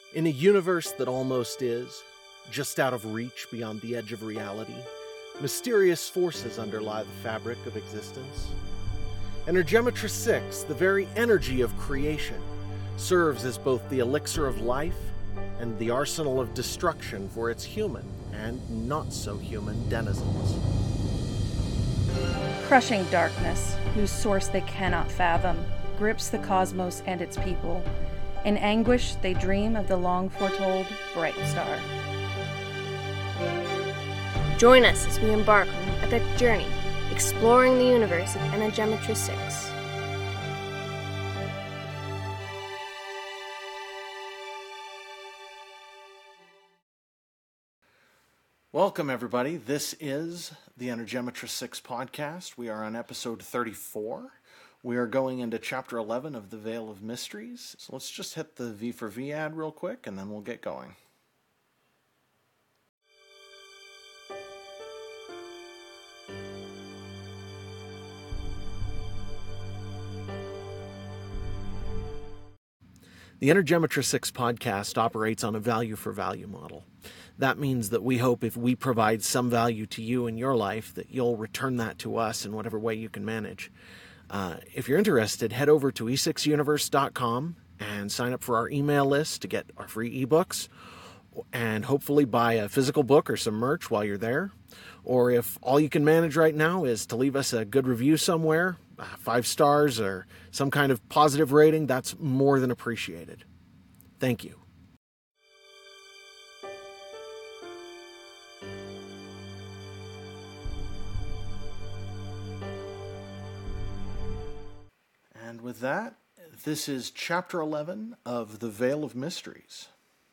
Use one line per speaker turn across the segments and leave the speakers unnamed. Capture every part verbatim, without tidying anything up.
In a universe that almost is, just out of reach beyond the edge of reality, mysterious forces underlie the fabric of existence. Energemetry six, the very energy of creation, serves as both the elixir of life and the arsenal of destruction for its human and not-so-human denizens.
Crushing darkness, whose source they cannot fathom, grips the cosmos and its people. In anguish, they dream of the long-foretold bright star.
Join us as we embark on an epic journey, exploring the universe of Energemetry six.
Welcome, everybody. This is the Energemetry six podcast. We are on episode thirty-four. We are going into chapter eleven of the Veil of Mysteries. So let's just hit the V for V ad real quick, and then we'll get going. The Energemetry six podcast operates on a value-for-value model. That means that we hope if we provide some value to you in your life, that you'll return that to us in whatever way you can manage. Uh, if you're interested, head over to e six universe dot com and sign up for our email list to get our free ebooks, and hopefully buy a physical book or some merch while you're there. Or if all you can manage right now is to leave us a good review somewhere, uh, five stars or some kind of positive rating, that's more than appreciated. Thank you. And with that, this is chapter eleven of The Veil of Mysteries.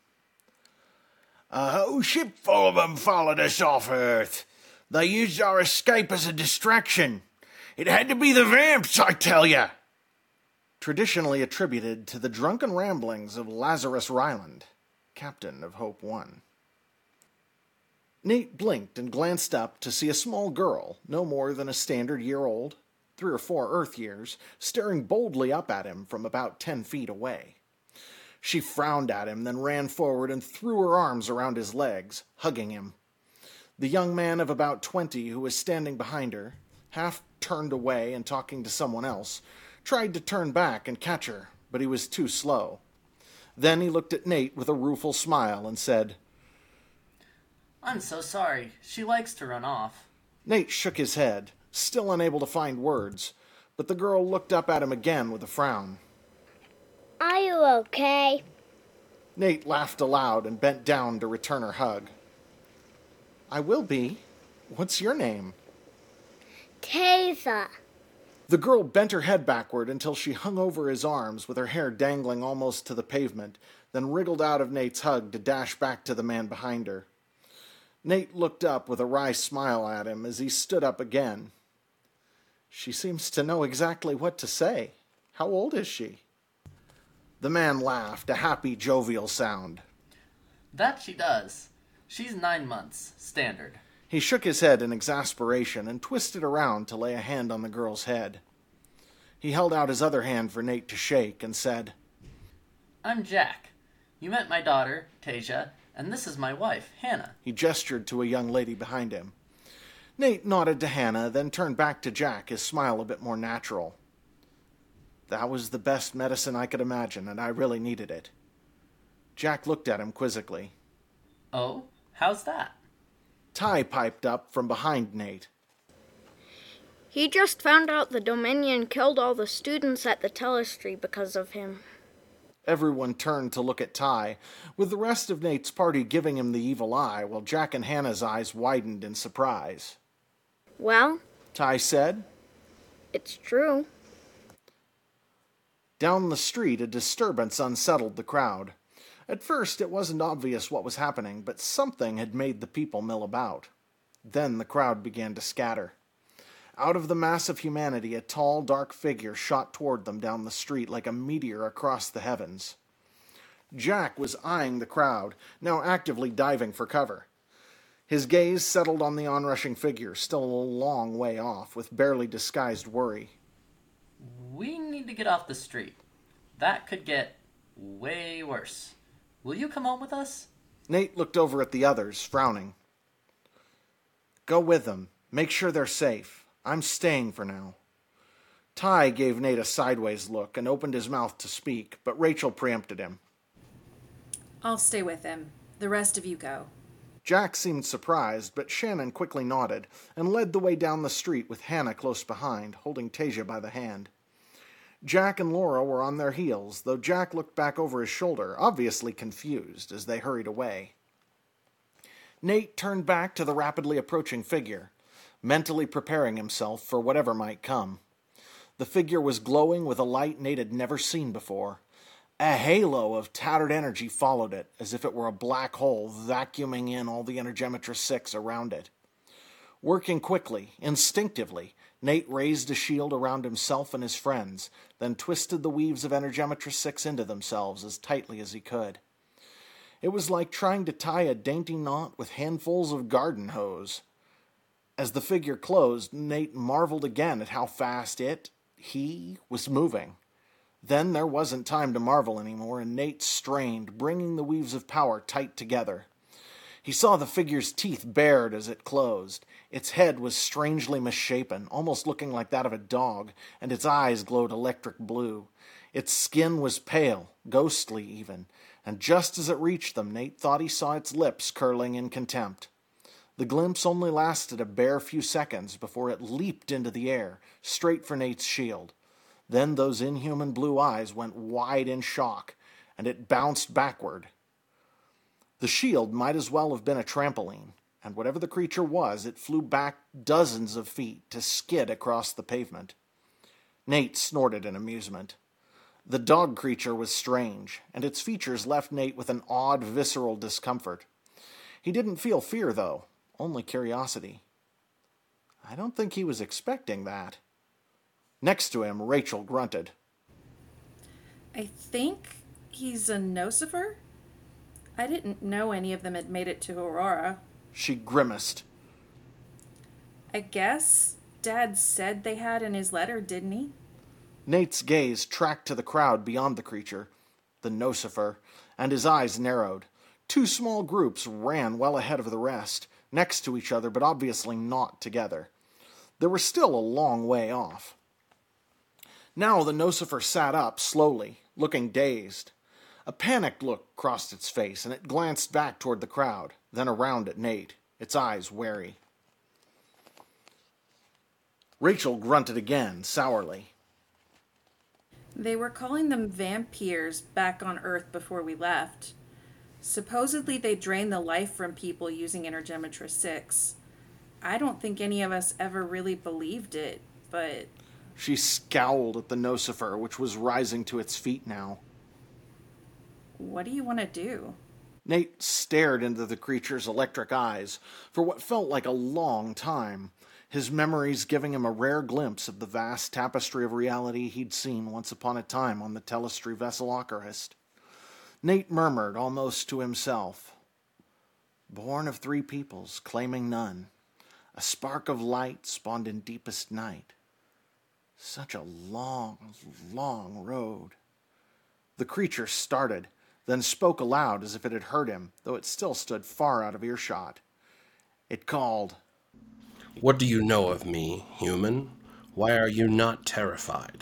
A whole ship full of them followed us off Earth. They used our escape as a distraction. It had to be the vamps, I tell ya.
Traditionally attributed to the drunken ramblings of Lazarus Ryland, captain of Hope One. Nate blinked and glanced up to see a small girl, no more than a standard year old, three or four Earth years, staring boldly up at him from about ten feet away. She frowned at him, then ran forward and threw her arms around his legs, hugging him. The young man of about twenty, who was standing behind her, half turned away and talking to someone else, tried to turn back and catch her, but he was too slow. Then he looked at Nate with a rueful smile and said,
"I'm so sorry. She likes to run off."
Nate shook his head, still unable to find words, but the girl looked up at him again with a frown.
Are you okay?
Nate laughed aloud and bent down to return her hug. I will be. What's your name?
Taser.
The girl bent her head backward until she hung over his arms with her hair dangling almost to the pavement, then wriggled out of Nate's hug to dash back to the man behind her. Nate looked up with a wry smile at him as he stood up again. She seems to know exactly what to say. How old is she? The man laughed, a happy, jovial sound.
That she does. She's nine months, standard.
He shook his head in exasperation and twisted around to lay a hand on the girl's head. He held out his other hand for Nate to shake and said,
I'm Jack. You met my daughter, Tasia, and this is my wife, Hannah.
He gestured to a young lady behind him. Nate nodded to Hannah, then turned back to Jack, his smile a bit more natural. That was the best medicine I could imagine, and I really needed it. Jack looked at him quizzically.
Oh? How's that?
Ty piped up from behind Nate.
He just found out the Dominion killed all the students at the Telestry because of him.
Everyone turned to look at Ty, with the rest of Nate's party giving him the evil eye, while Jack and Hannah's eyes widened in surprise.
Well?
Ty said.
It's true.
Down the street, a disturbance unsettled the crowd. At first, it wasn't obvious what was happening, but something had made the people mill about. Then the crowd began to scatter. Out of the mass of humanity, a tall, dark figure shot toward them down the street like a meteor across the heavens. Jack was eyeing the crowd, now actively diving for cover. His gaze settled on the onrushing figure, still a long way off, with barely disguised worry.
We need to get off the street. That could get way worse. Will you come home with us?
Nate looked over at the others, frowning. Go with them. Make sure they're safe. I'm staying for now. Ty gave Nate a sideways look and opened his mouth to speak, but Rachel preempted him.
I'll stay with him. The rest of you go.
Jack seemed surprised, but Shannon quickly nodded and led the way down the street with Hannah close behind, holding Tasia by the hand. Jack and Laura were on their heels, though Jack looked back over his shoulder, obviously confused, as they hurried away. Nate turned back to the rapidly approaching figure, mentally preparing himself for whatever might come. The figure was glowing with a light Nate had never seen before. A halo of tattered energy followed it, as if it were a black hole vacuuming in all the Energemetra six around it. Working quickly, instinctively, Nate raised a shield around himself and his friends, then twisted the weaves of Energemetra six into themselves as tightly as he could. It was like trying to tie a dainty knot with handfuls of garden hose. As the figure closed, Nate marveled again at how fast it, he, was moving. Then there wasn't time to marvel anymore, and Nate strained, bringing the weaves of power tight together. He saw the figure's teeth bared as it closed. Its head was strangely misshapen, almost looking like that of a dog, and its eyes glowed electric blue. Its skin was pale, ghostly even, and just as it reached them, Nate thought he saw its lips curling in contempt. The glimpse only lasted a bare few seconds before it leaped into the air, straight for Nate's shield. Then those inhuman blue eyes went wide in shock, and it bounced backward. The shield might as well have been a trampoline, and whatever the creature was, it flew back dozens of feet to skid across the pavement. Nate snorted in amusement. The dog creature was strange, and its features left Nate with an odd, visceral discomfort. He didn't feel fear, though, only curiosity. I don't think he was expecting that. Next to him, Rachel grunted.
I think he's a Nocifer? I didn't know any of them had made it to Aurora.
She grimaced.
I guess Dad said they had in his letter, didn't he?
Nate's gaze tracked to the crowd beyond the creature, the Nocifer, and his eyes narrowed. Two small groups ran well ahead of the rest, next to each other but obviously not together. They were still a long way off. Now the Nocifer sat up slowly, looking dazed. A panicked look crossed its face, and it glanced back toward the crowd, then around at Nate, its eyes wary. Rachel grunted again, sourly.
They were calling them vampires back on Earth before we left. Supposedly they drain the life from people using Energemetra six. I don't think any of us ever really believed it, but...
She scowled at the Nocifer, which was rising to its feet now.
What do you want to do?
Nate stared into the creature's electric eyes for what felt like a long time, his memories giving him a rare glimpse of the vast tapestry of reality he'd seen once upon a time on the Telestry vessel Ocarist. Nate murmured almost to himself, "Born of three peoples, claiming none, a spark of light spawned in deepest night. Such a long, long road." The creature started, then spoke aloud as if it had heard him, though it still stood far out of earshot. It called,
"What do you know of me, human? Why are you not terrified?"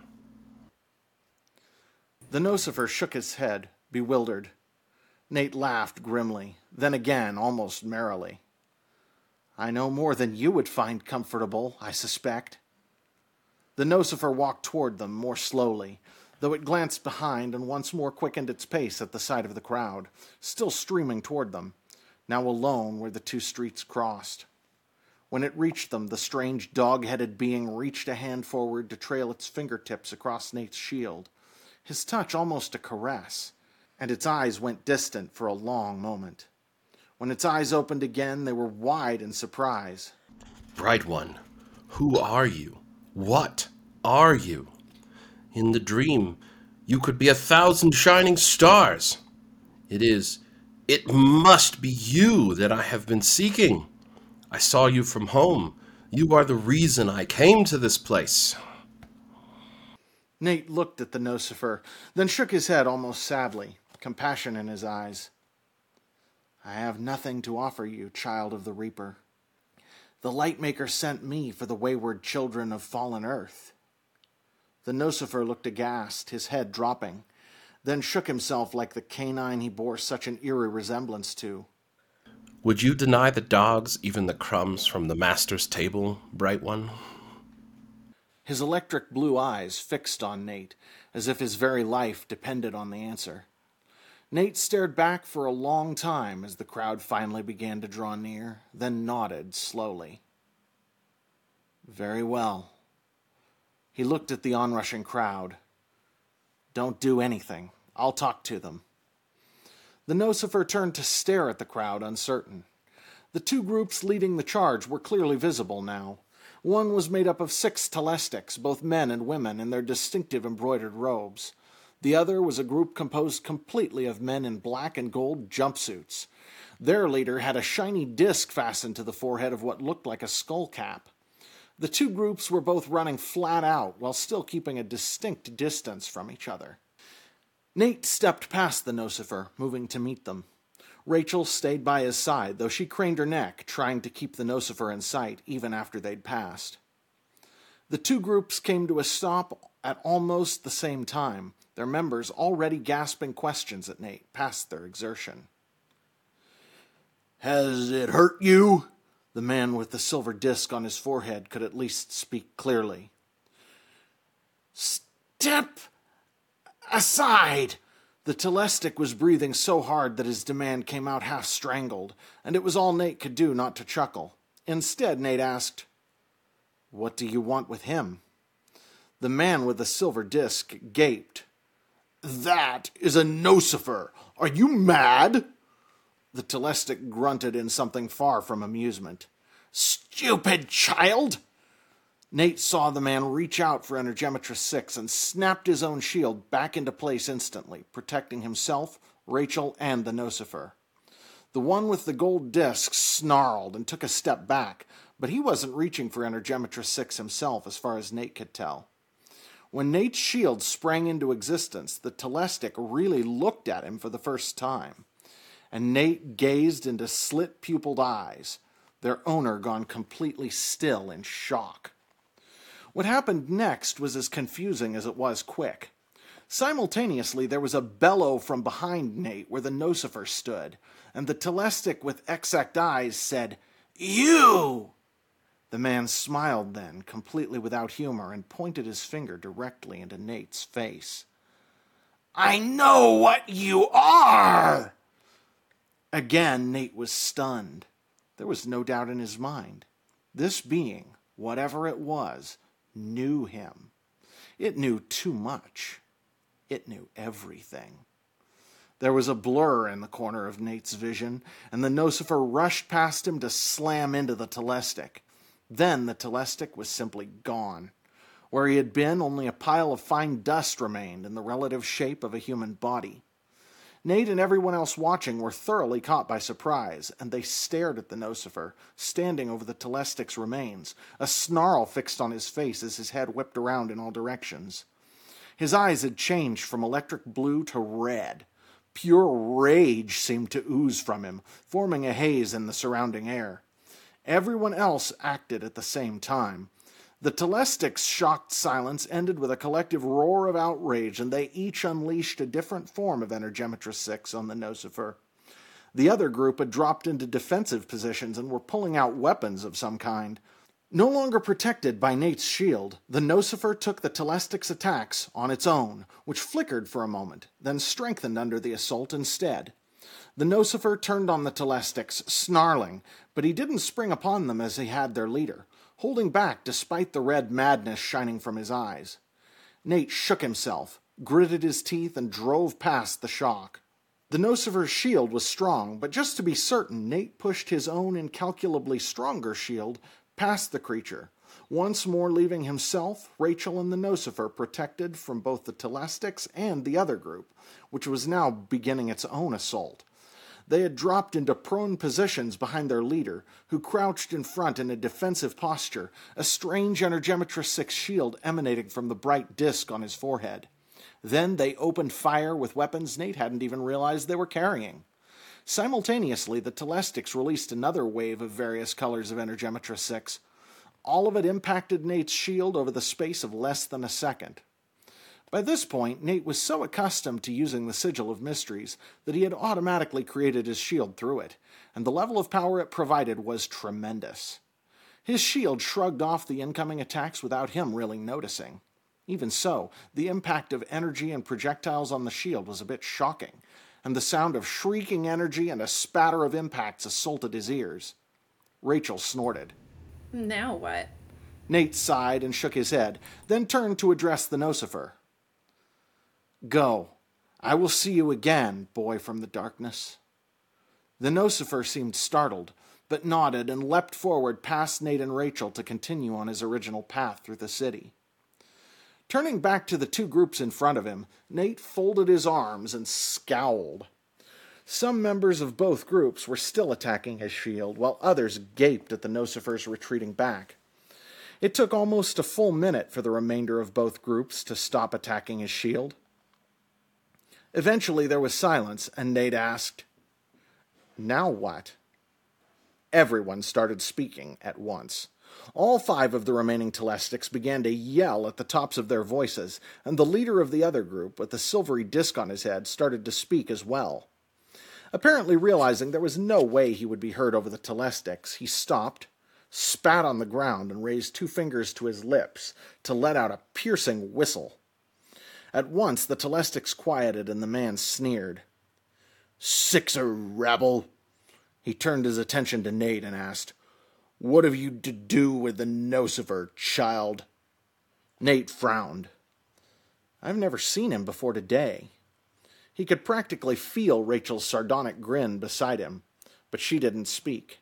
The Nocifer shook his head, bewildered. Nate laughed grimly, then again almost merrily. "I know more than you would find comfortable, I suspect." The Nocifer walked toward them more slowly, though it glanced behind and once more quickened its pace at the sight of the crowd, still streaming toward them, now alone where the two streets crossed. When it reached them, the strange dog-headed being reached a hand forward to trail its fingertips across Nate's shield, his touch almost a caress, and its eyes went distant for a long moment. When its eyes opened again, they were wide in surprise.
"Bright One, who are you? What are you? In the dream, you could be a thousand shining stars. It is, it must be you that I have been seeking. I saw you from home. You are the reason I came to this place."
Nate looked at the Nocifer, then shook his head almost sadly. compassion in his eyes. I have nothing to offer you, child of the Reaper. The Lightmaker sent me for the wayward children of fallen Earth. The Nocifer looked aghast, his head dropping, then shook himself like the canine he bore such an eerie resemblance to.
Would you deny the dogs even the crumbs from the master's table, Bright One?
His electric blue eyes fixed on Nate, as if his very life depended on the answer. Nate stared back for a long time as the crowd finally began to draw near, then nodded slowly. Very well. He looked at the onrushing crowd. Don't do anything. I'll talk to them. The Nocifer turned to stare at the crowd, uncertain. The two groups leading the charge were clearly visible now. One was made up of six Telestics, both men and women, in their distinctive embroidered robes. The other was a group composed completely of men in black and gold jumpsuits. Their leader had a shiny disc fastened to the forehead of what looked like a skull cap. The two groups were both running flat out while still keeping a distinct distance from each other. Nate stepped past the Nocifer, moving to meet them. Rachel stayed by his side, though she craned her neck, trying to keep the Nocifer in sight even after they'd passed. The two groups came to a stop at almost the same time, their members already gasping questions at Nate past their exertion. Has it hurt you? The man with the silver disc on his forehead could at least speak clearly. Step aside! The Telestic was breathing so hard that his demand came out half strangled, and it was all Nate could do not to chuckle. Instead, Nate asked, What do you want with him? The man with the silver disc gaped. That is a Nocifer! Are you mad? The Telestic grunted in something far from amusement. Stupid child! Nate saw the man reach out for Energemetress six and snapped his own shield back into place instantly, protecting himself, Rachel, and the Nocifer. The one with the gold disc snarled and took a step back, but he wasn't reaching for Energemetress six himself as far as Nate could tell. When Nate's shield sprang into existence, the Telestic really looked at him for the first time, and Nate gazed into slit-pupiled eyes, their owner gone completely still in shock. What happened next was as confusing as it was quick. Simultaneously, there was a bellow from behind Nate where the Nocifer stood, and the Telestic with exact eyes said, You! The man smiled then, completely without humor, and pointed his finger directly into Nate's face. I know what you are! Again, Nate was stunned. There was no doubt in his mind. This being, whatever it was, knew him. It knew too much. It knew everything. There was a blur in the corner of Nate's vision, and the Nocifer rushed past him to slam into the Telestic. Then the Telestic was simply gone. Where he had been, only a pile of fine dust remained in the relative shape of a human body. Nate and everyone else watching were thoroughly caught by surprise, and they stared at the Nocifer, standing over the Telestic's remains, a snarl fixed on his face as his head whipped around in all directions. His eyes had changed from electric blue to red. Pure rage seemed to ooze from him, forming a haze in the surrounding air. Everyone else acted at the same time. The Telestic's shocked silence ended with a collective roar of outrage, and they each unleashed a different form of Energemetress six on the Nocifer. The other group had dropped into defensive positions and were pulling out weapons of some kind. No longer protected by Nate's shield, the Nocifer took the Telestic's attacks on its own, which flickered for a moment, then strengthened under the assault instead. The Nocifer turned on the Telestics, snarling, but he didn't spring upon them as he had their leader, holding back despite the red madness shining from his eyes. Nate shook himself, gritted his teeth, and drove past the shock. The Nocifer's shield was strong, but just to be certain, Nate pushed his own incalculably stronger shield past the creature, once more leaving himself, Rachel, and the Nocifer protected from both the Telestics and the other group, which was now beginning its own assault. They had dropped into prone positions behind their leader, who crouched in front in a defensive posture, a strange Energemetress six shield emanating from the bright disk on his forehead. Then they opened fire with weapons Nate hadn't even realized they were carrying. Simultaneously, the Telestics released another wave of various colors of Energemetra six. All of it impacted Nate's shield over the space of less than a second. By this point, Nate was so accustomed to using the Sigil of Mysteries that he had automatically created his shield through it, and the level of power it provided was tremendous. His shield shrugged off the incoming attacks without him really noticing. Even so, the impact of energy and projectiles on the shield was a bit shocking, and the sound of shrieking energy and a spatter of impacts assaulted his ears. Rachel snorted.
Now what?
Nate sighed and shook his head, then turned to address the Nocifer. Go. I will see you again, boy from the darkness. The Nocifer seemed startled, but nodded and leapt forward past Nate and Rachel to continue on his original path through the city. Turning back to the two groups in front of him, Nate folded his arms and scowled. Some members of both groups were still attacking his shield, while others gaped at the Nocifer's retreating back. It took almost a full minute for the remainder of both groups to stop attacking his shield. Eventually there was silence, and Nate asked, Now what? Everyone started speaking at once. All five of the remaining Telestics began to yell at the tops of their voices, and the leader of the other group, with the silvery disc on his head, started to speak as well. Apparently realizing there was no way he would be heard over the Telestics, he stopped, spat on the ground, and raised two fingers to his lips to let out a piercing whistle. At once the Telestics quieted, and the man sneered. Sixer, rabble! He turned his attention to Nate and asked, What have you to do with the Nocifer, child? Nate frowned. I've never seen him before today. He could practically feel Rachel's sardonic grin beside him, but she didn't speak.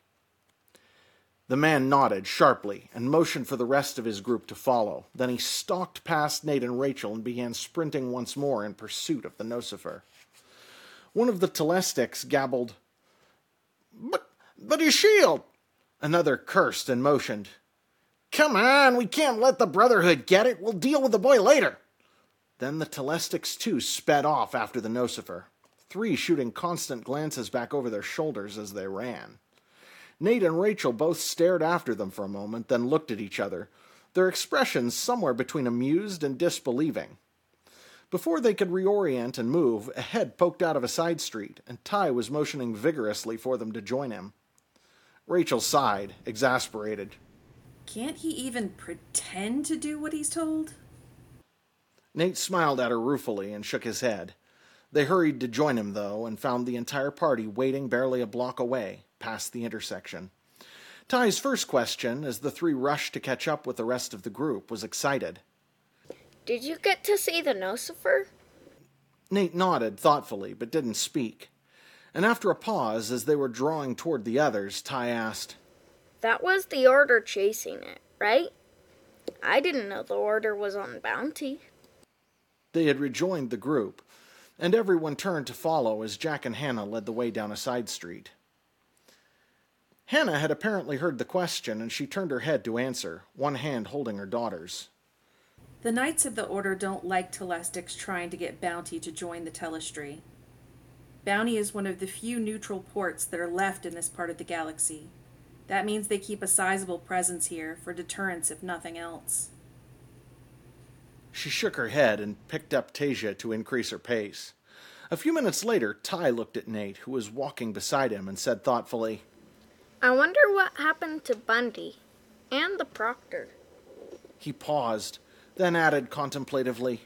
The man nodded sharply and motioned for the rest of his group to follow. Then he stalked past Nate and Rachel and began sprinting once more in pursuit of the Nocifer. One of the Telestics gabbled, But, but his shield! Another cursed and motioned. Come on, we can't let the Brotherhood get it. We'll deal with the boy later. Then the Telestics too sped off after the Nocifer, three shooting constant glances back over their shoulders as they ran. Nate and Rachel both stared after them for a moment, then looked at each other, their expressions somewhere between amused and disbelieving. Before they could reorient and move, a head poked out of a side street, and Ty was motioning vigorously for them to join him. Rachel sighed, exasperated.
Can't he even pretend to do what he's told?
Nate smiled at her ruefully and shook his head. They hurried to join him, though, and found the entire party waiting barely a block away, past the intersection. Ty's first question, as the three rushed to catch up with the rest of the group, was excited.
Did you get to see the Nocifer?
Nate nodded thoughtfully, but didn't speak. And after a pause, as they were drawing toward the others, Ty asked,
That was the Order chasing it, right? I didn't know the Order was on bounty.
They had rejoined the group, and everyone turned to follow as Jack and Hannah led the way down a side street. Hannah had apparently heard the question, and she turned her head to answer, one hand holding her daughter's.
The Knights of the Order don't like Telestics trying to get Bounty to join the Telestry. Bounty is one of the few neutral ports that are left in this part of the galaxy. That means they keep a sizable presence here for deterrence if nothing else.
She shook her head and picked up Tasia to increase her pace. A few minutes later, Ty looked at Nate, who was walking beside him, and said thoughtfully,
I wonder what happened to Bundy and the Proctor.
He paused, then added contemplatively,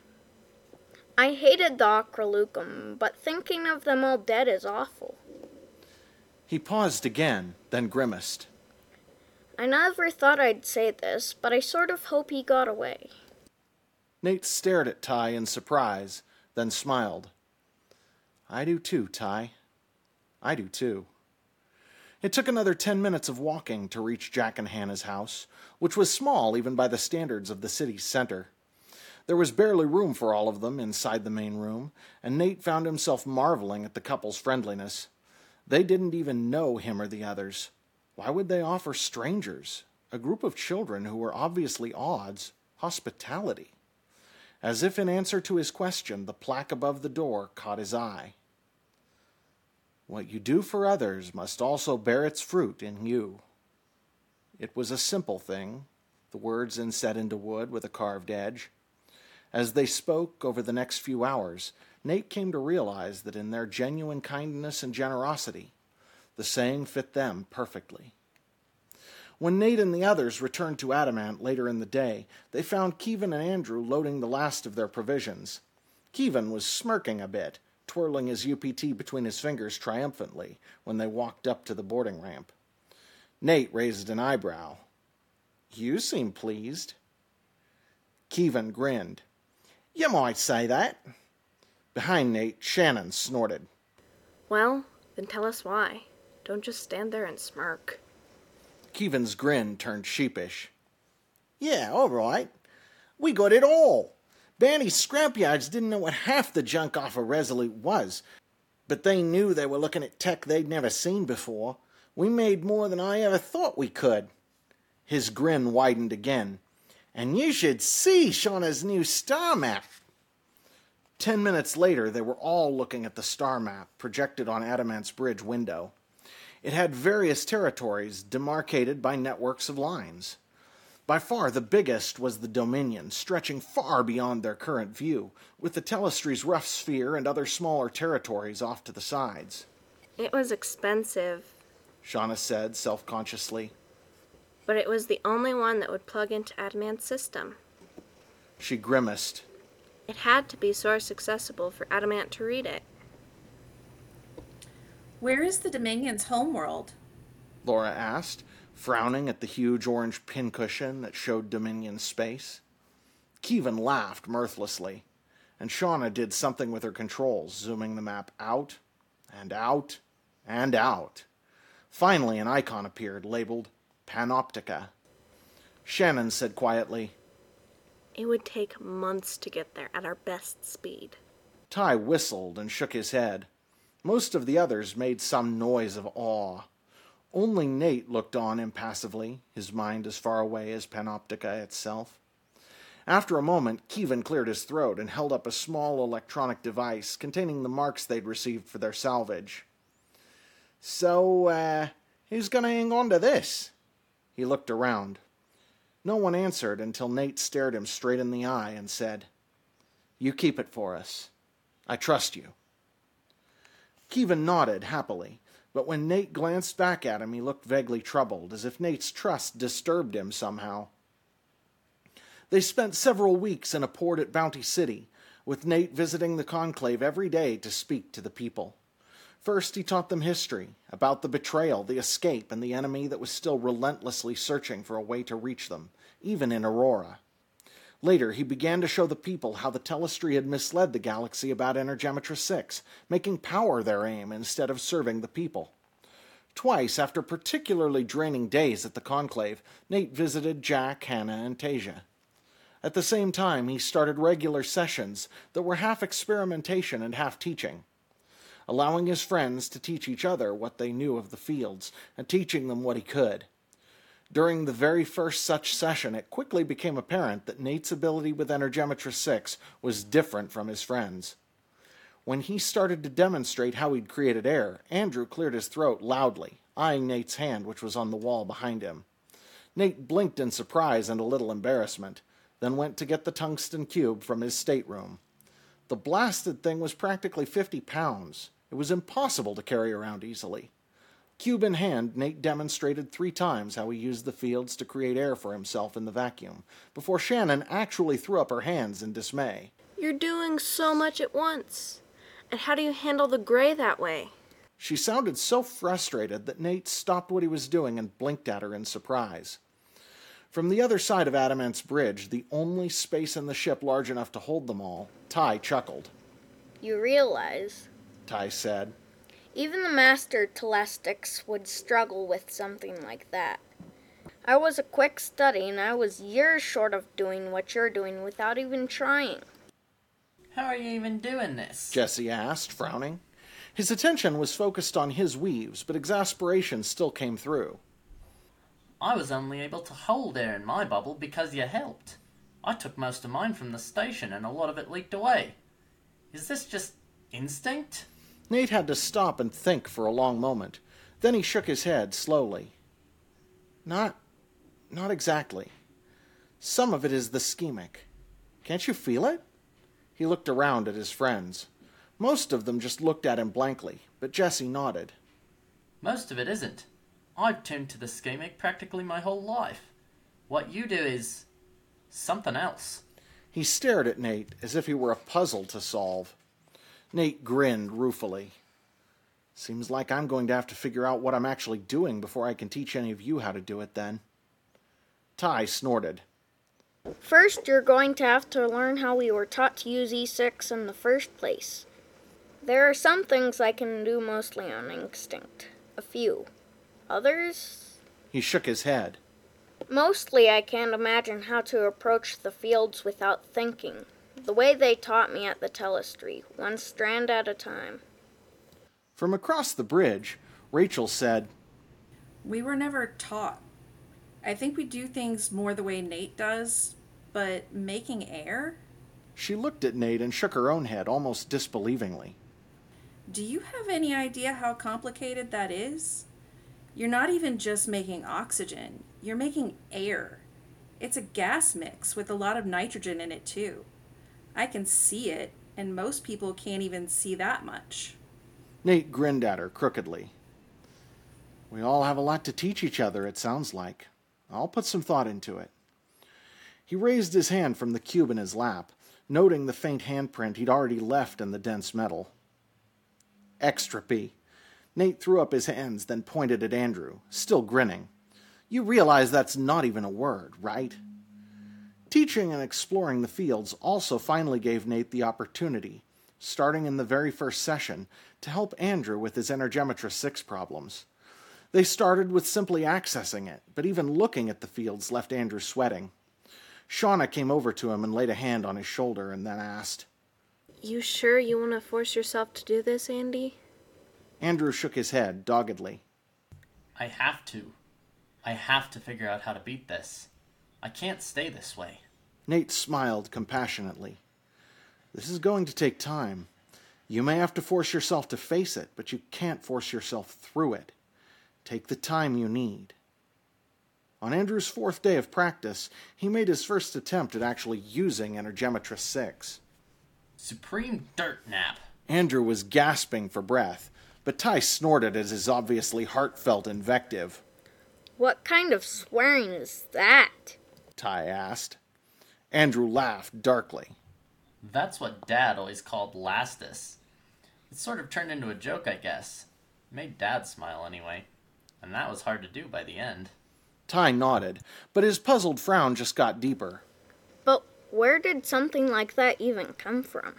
I hated the Ocralucum, but thinking of them all dead is awful.
He paused again, then grimaced.
I never thought I'd say this, but I sort of hope he got away.
Nate stared at Ty in surprise, then smiled. I do too, Ty. I do too. It took another ten minutes of walking to reach Jack and Hannah's house, which was small even by the standards of the city's center. There was barely room for all of them inside the main room, and Nate found himself marveling at the couple's friendliness. They didn't even know him or the others. Why would they offer strangers, a group of children who were obviously odds, hospitality? As if in answer to his question, the plaque above the door caught his eye. What you do for others must also bear its fruit in you. It was a simple thing, the words inset into wood with a carved edge. As they spoke over the next few hours, Nate came to realize that in their genuine kindness and generosity, the saying fit them perfectly. When Nate and the others returned to Adamant later in the day, they found Kevin and Andrew loading the last of their provisions. Kevin was smirking a bit, twirling his U P T between his fingers triumphantly when they walked up to the boarding ramp. Nate raised an eyebrow. You seem pleased. Kevin grinned. You might say that. Behind Nate, Shannon snorted.
Well, then tell us why. Don't just stand there and smirk.
Kevin's grin turned sheepish. Yeah, all right. We got it all. Bandy's scrapyards didn't know what half the junk off of Resolute was, but they knew they were looking at tech they'd never seen before. We made more than I ever thought we could. His grin widened again. And you should see Shauna's new star map. Ten minutes later, they were all looking at the star map projected on Adamant's bridge window. It had various territories demarcated by networks of lines. By far the biggest was the Dominion, stretching far beyond their current view, with the Telestry's rough sphere and other smaller territories off to the sides.
It was expensive,
Shauna said self-consciously.
but it was the only one that would plug into Adamant's system.
She grimaced.
It had to be source accessible for Adamant to read it.
Where is the Dominion's homeworld?
Laura asked, frowning at the huge orange pincushion that showed Dominion space. Kevin laughed mirthlessly, and Shauna did something with her controls, zooming the map out and out and out. Finally, an icon appeared, labeled Panoptica. Shannon said quietly,
It would take months to get there at our best speed.
Ty whistled and shook his head. Most of the others made some noise of awe. Only Nate looked on impassively, his mind as far away as Panoptica itself. After a moment, Kevin cleared his throat and held up a small electronic device containing the marks they'd received for their salvage. So, uh, who's gonna hang on to this? He looked around. No one answered until Nate stared him straight in the eye and said, You keep it for us. I trust you. Kevin nodded happily, but when Nate glanced back at him, he looked vaguely troubled, as if Nate's trust disturbed him somehow. They spent several weeks in a port at Bounty City, with Nate visiting the Conclave every day to speak to the people. First, he taught them history, about the betrayal, the escape, and the enemy that was still relentlessly searching for a way to reach them, even in Aurora. Later, he began to show the people how the Telestry had misled the galaxy about Energemetra six, making power their aim instead of serving the people. Twice, after particularly draining days at the Conclave, Nate visited Jack, Hannah, and Tasia. At the same time, he started regular sessions that were half experimentation and half teaching, allowing his friends to teach each other what they knew of the fields, and teaching them what he could. During the very first such session, it quickly became apparent that Nate's ability with Energemetra six was different from his friends. When he started to demonstrate how he'd created air, Andrew cleared his throat loudly, eyeing Nate's hand, which was on the wall behind him. Nate blinked in surprise and a little embarrassment, then went to get the tungsten cube from his stateroom. The blasted thing was practically fifty pounds. It was impossible to carry around easily. Cube in hand, Nate demonstrated three times how he used the fields to create air for himself in the vacuum, before Shannon actually threw up her hands in dismay.
You're doing so much at once. And how do you handle the gray that way?
She sounded so frustrated that Nate stopped what he was doing and blinked at her in surprise. From the other side of Adamant's bridge, the only space in the ship large enough to hold them all, Ty chuckled.
You realize,
Ty said,
even the master Telestics would struggle with something like that. I was a quick study, and I was years short of doing what you're doing without even trying.
How are you even doing this?
Jesse asked, frowning. His attention was focused on his weaves, but exasperation still came through.
I was only able to hold air in my bubble because you helped. I took most of mine from the station and a lot of it leaked away. Is this just instinct?
Nate had to stop and think for a long moment. Then he shook his head slowly. Not... not exactly. Some of it is the schemic. Can't you feel it? He looked around at his friends. Most of them just looked at him blankly, but Jesse nodded.
Most of it isn't. I've tuned to the schemic practically my whole life. What you do is... something else.
He stared at Nate as if he were a puzzle to solve. Nate grinned ruefully. Seems like I'm going to have to figure out what I'm actually doing before I can teach any of you how to do it then. Ty snorted.
First, you're going to have to learn how we were taught to use E six in the first place. There are some things I can do mostly on instinct. A few. Others?
He shook his head.
Mostly I can't imagine how to approach the fields without thinking. The way they taught me at the telestry, one strand at a time.
From across the bridge, Rachel said,
We were never taught. I think we do things more the way Nate does, but making air?
She looked at Nate and shook her own head almost disbelievingly.
Do you have any idea how complicated that is? You're not even just making oxygen, you're making air. It's a gas mix with a lot of nitrogen in it too. I can see it, and most people can't even see that much.
Nate grinned at her crookedly. We all have a lot to teach each other, it sounds like. I'll put some thought into it. He raised his hand from the cube in his lap, noting the faint handprint he'd already left in the dense metal. Extropy. Nate threw up his hands, then pointed at Andrew, still grinning. You realize that's not even a word, right? Teaching and exploring the fields also finally gave Nate the opportunity, starting in the very first session, to help Andrew with his Energemetry six problems. They started with simply accessing it, but even looking at the fields left Andrew sweating. Shauna came over to him and laid a hand on his shoulder and then asked,
You sure you want to force yourself to do this, Andy?
Andrew shook his head doggedly.
I have to. I have to figure out how to beat this. I can't stay this way.
Nate smiled compassionately. This is going to take time. You may have to force yourself to face it, but you can't force yourself through it. Take the time you need. On Andrew's fourth day of practice, he made his first attempt at actually using Energemetry six.
Supreme dirt nap.
Andrew was gasping for breath, but Ty snorted at his obviously heartfelt invective.
What kind of swearing is that?
Ty asked. Andrew laughed darkly.
That's what Dad always called Lastus. It sort of turned into a joke, I guess. It made Dad smile anyway. And that was hard to do by the end.
Ty nodded, but his puzzled frown just got deeper.
But where did something like that even come from?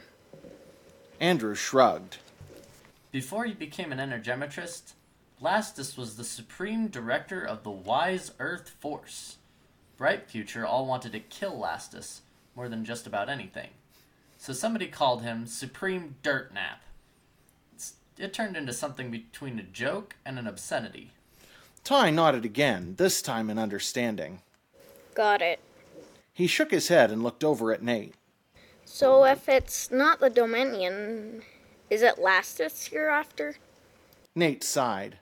Andrew shrugged.
Before he became an energemetrist, Lastus was the supreme director of the Wise Earth Force. Bright Future all wanted to kill Lastus more than just about anything. So somebody called him Supreme Dirt Nap. It's, it turned into something between a joke and an obscenity.
Ty nodded again, this time in understanding.
Got it.
He shook his head and looked over at Nate.
So if it's not the Dominion, is it Lastus you're after?
Nate sighed.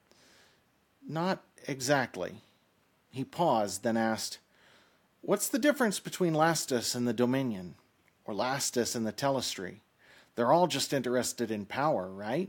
Not exactly. He paused, then asked, What's the difference between Lastus and the Dominion? Or Lastus and the Telestry? They're all just interested in power, right?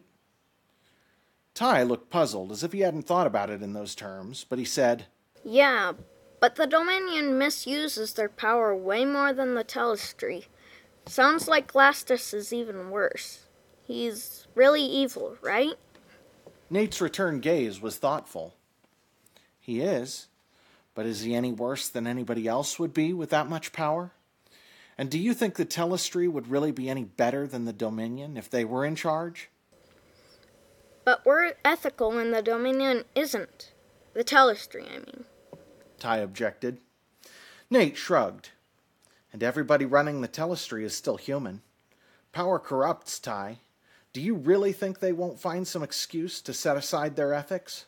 Ty looked puzzled, as if he hadn't thought about it in those terms, but he said,
Yeah, but the Dominion misuses their power way more than the Telestry. Sounds like Lastus is even worse. He's really evil, right?
Nate's return gaze was thoughtful. He is, but is he any worse than anybody else would be with that much power? And do you think the Telestry would really be any better than the Dominion if they were in charge?
But we're ethical and the Dominion isn't. The Telestry, I mean.
Ty objected. Nate shrugged. And everybody running the Telestry is still human. Power corrupts, Ty. Do you really think they won't find some excuse to set aside their ethics?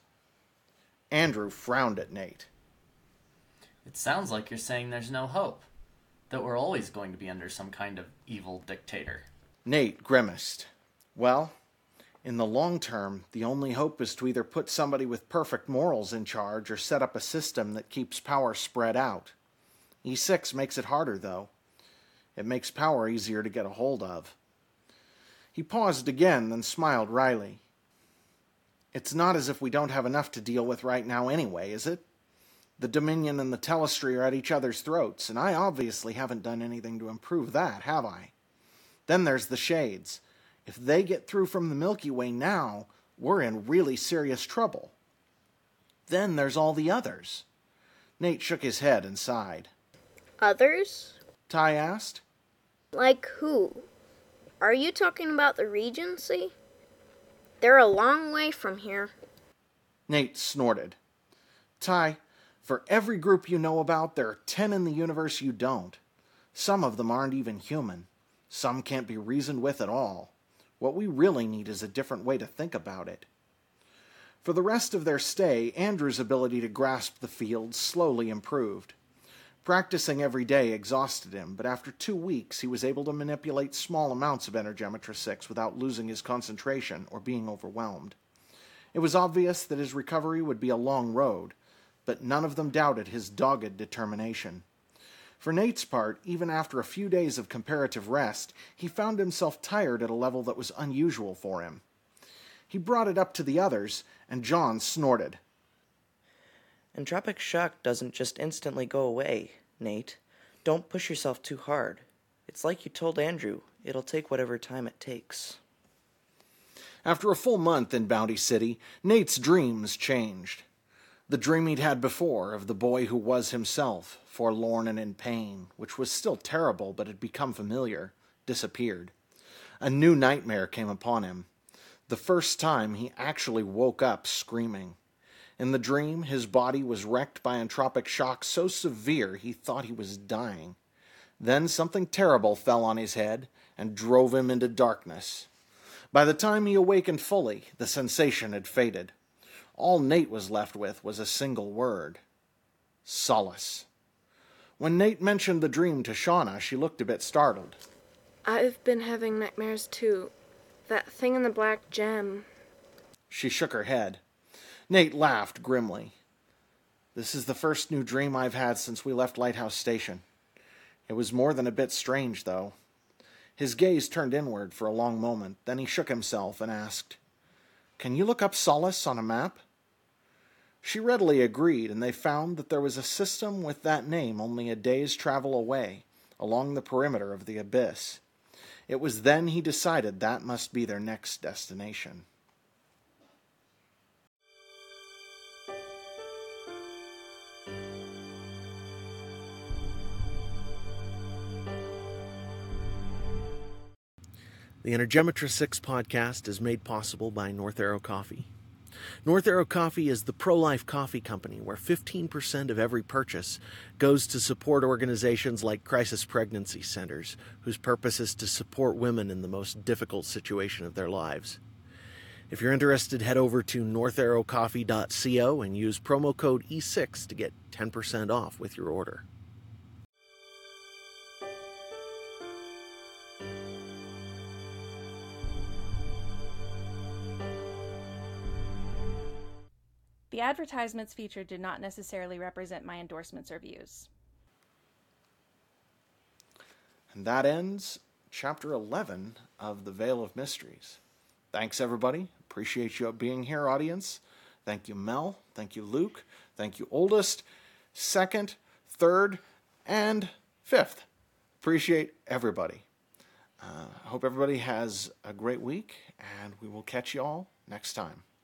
Andrew frowned at Nate.
It sounds like you're saying there's no hope. that we're always going to be under some kind of evil dictator.
Nate grimaced. Well, in the long term, the only hope is to either put somebody with perfect morals in charge or set up a system that keeps power spread out. E six makes it harder, though. It makes power easier to get a hold of. He paused again, then smiled wryly. It's not as if we don't have enough to deal with right now anyway, is it? The Dominion and the Telestry are at each other's throats, and I obviously haven't done anything to improve that, have I? Then there's the Shades. If they get through from the Milky Way now, we're in really serious trouble. Then there's all the others. Nate shook his head and sighed.
Others?
Ty asked.
Like who? Are you talking about the Regency? They're a long way from here.
Nate snorted. Ty, for every group you know about, there are ten in the universe you don't. Some of them aren't even human. Some can't be reasoned with at all. What we really need is a different way to think about it. For the rest of their stay, Andrew's ability to grasp the field slowly improved. Practicing every day exhausted him, but after two weeks he was able to manipulate small amounts of Energemetra six without losing his concentration or being overwhelmed. It was obvious that his recovery would be a long road, but none of them doubted his dogged determination. For Nate's part, even after a few days of comparative rest, he found himself tired at a level that was unusual for him. He brought it up to the others, and John snorted.
Entropic shock doesn't just instantly go away, Nate. Don't push yourself too hard. It's like you told Andrew, it'll take whatever time it takes.
After a full month in Bounty City, Nate's dreams changed. The dream he'd had before of the boy who was himself, forlorn and in pain, which was still terrible but had become familiar, disappeared. A new nightmare came upon him. The first time he actually woke up screaming. In the dream, his body was wrecked by entropic shock so severe he thought he was dying. Then something terrible fell on his head and drove him into darkness. By the time he awakened fully, the sensation had faded. All Nate was left with was a single word. Solace. When Nate mentioned the dream to Shauna, she looked a bit startled.
I've been having nightmares too. That thing in the black gem.
She shook her head. Nate laughed grimly. This is the first new dream I've had since we left Lighthouse Station. It was more than a bit strange, though. His gaze turned inward for a long moment, then he shook himself and asked, Can you look up Solace on a map? She readily agreed, and they found that there was a system with that name only a day's travel away, along the perimeter of the abyss. It was then he decided that must be their next destination. The Energemetra six podcast is made possible by North Arrow Coffee. North Arrow Coffee is the pro-life coffee company where fifteen percent of every purchase goes to support organizations like Crisis Pregnancy Centers, whose purpose is to support women in the most difficult situation of their lives. If you're interested, head over to north arrow coffee dot co and use promo code E six to get ten percent off with your order.
The advertisements featured did not necessarily represent my endorsements or views.
And that ends chapter eleven of The Veil of Mysteries. Thanks, everybody. Appreciate you being here, audience. Thank you, Mel. Thank you, Luke. Thank you, Oldest, Second, Third, and Fifth. Appreciate everybody. I uh, hope everybody has a great week, and we will catch you all next time.